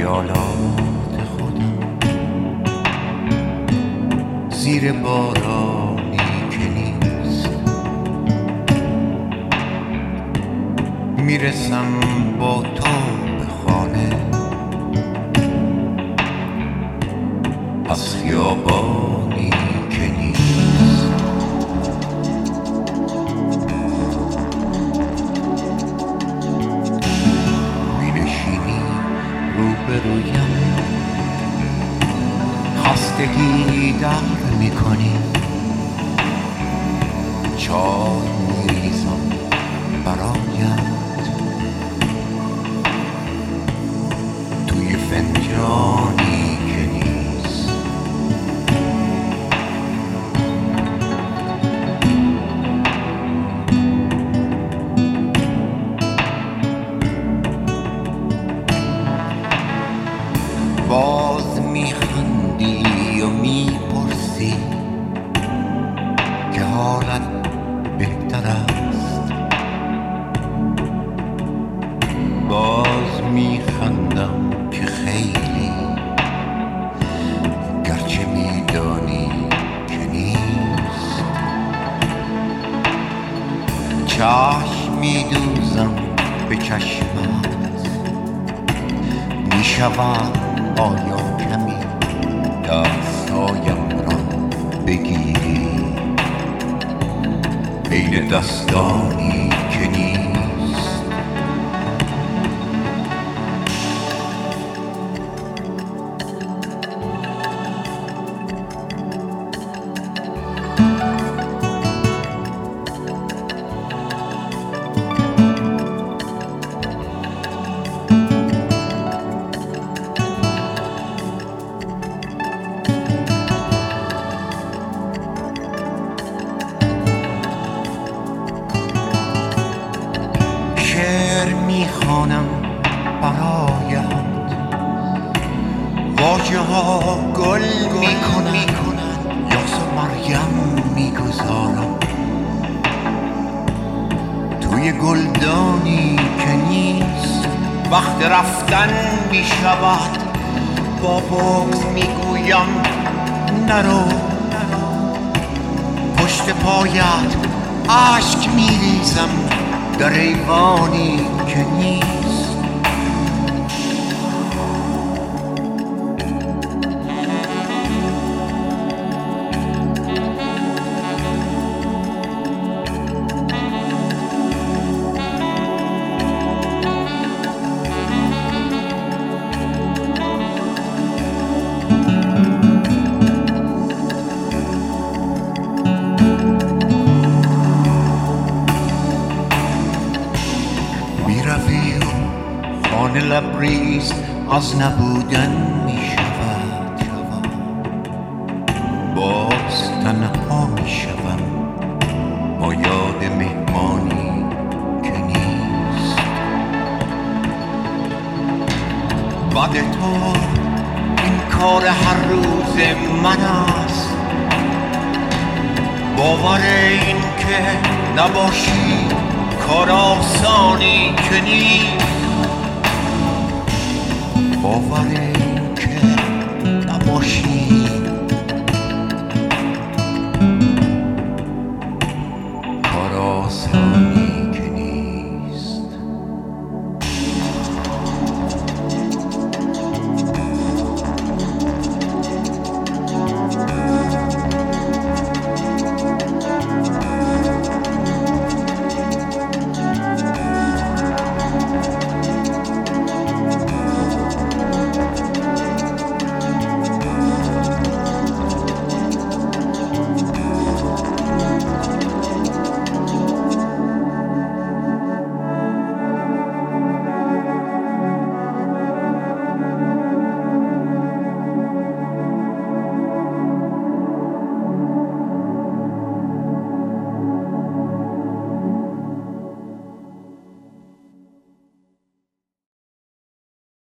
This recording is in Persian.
خیالات خودم زیر بارانی که نیست، میرسم با تو به خانه از خیابانی که نیست. مینشینی روبرویم، خستگی در میکنی، چای میریزم برایت توی فنجانی که نیست. باز میخندی و میپرسی که حالت بهتر است. باز میخندم که خیلی، گرچه میدانی که نیست. چشم میدوزم به چشمت، میشود آیا کمی دستایم را بگیری بین دستانی که نیست. میخوانم برایت، واژه ها گل میکنن، یاسو مریم میگذارم توی گلدانی که نیست. وقت رفتن میشود، با بغض میگویم نرو، پشت پایت اشک میریزم در ایوانی که نیست. خانه لبریز از نبودن می شود، باز تنها می شوم با یاد مهمانی که نیست. بعد تو این کار هر روز من است، باور این که نباشی کار آسانی که نیست. باور